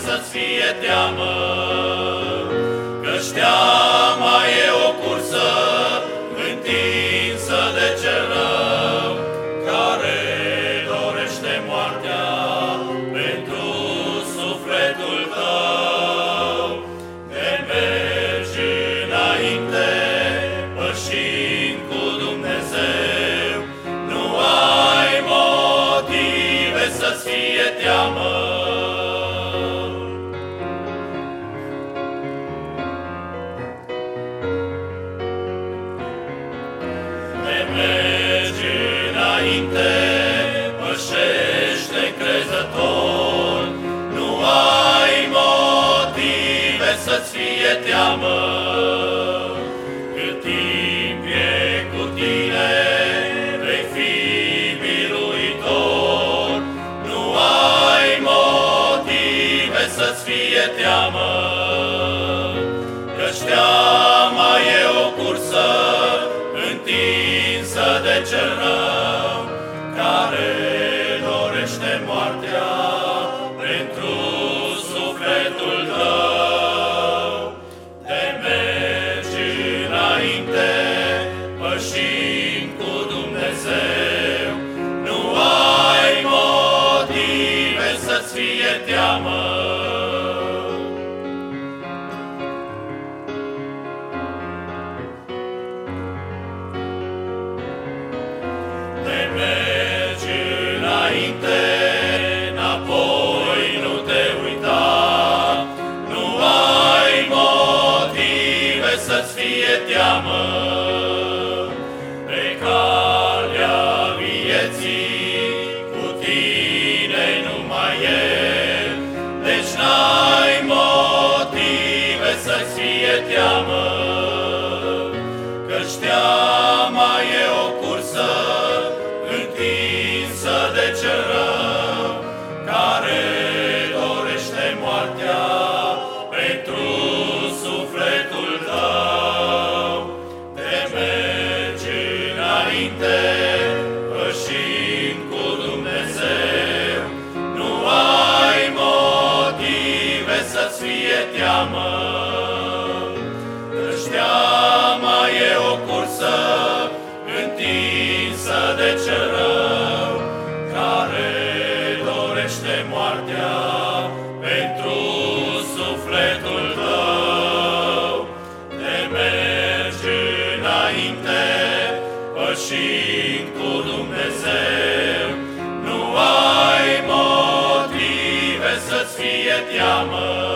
să-ți fie teamă, căci teama e o cursă întinsă de cel rău, care dorește moartea pentru sufletul tău. De mergi înainte, pășind cu Dumnezeu, nu ai motive să-ți fie teamă. Mergi înainte, pășește crezător, nu ai motive să-ți fie teamă. Cât timp e cu tine, vei fi biruitor, nu ai motive să-ți fie teamă, căci teama e o cursă întinsă de cel rău, care dorește moartea pentru sufletul tău. De mergi înainte, pășind cu Dumnezeu, nu ai motive să-ți fie teamă. Mergi înainte, înapoi nu te uita, nu ai motive să-ți fie teamă. Pe calea vieții, cu tine numai El, deci n-ai motive să-ți fie teamă, căci teama e o cursă întinsă de cel rău, care dorește moartea pentru sufletul tău. De mergi înainte, pășind cu Dumnezeu, nu ai motive să-ți fie teamă, căci teama e o cursă întinsă de cel rău, care dorește moartea pentru sufletul tău. De mergi înainte, pășind cu Dumnezeu, nu ai motive să-ți fie teamă,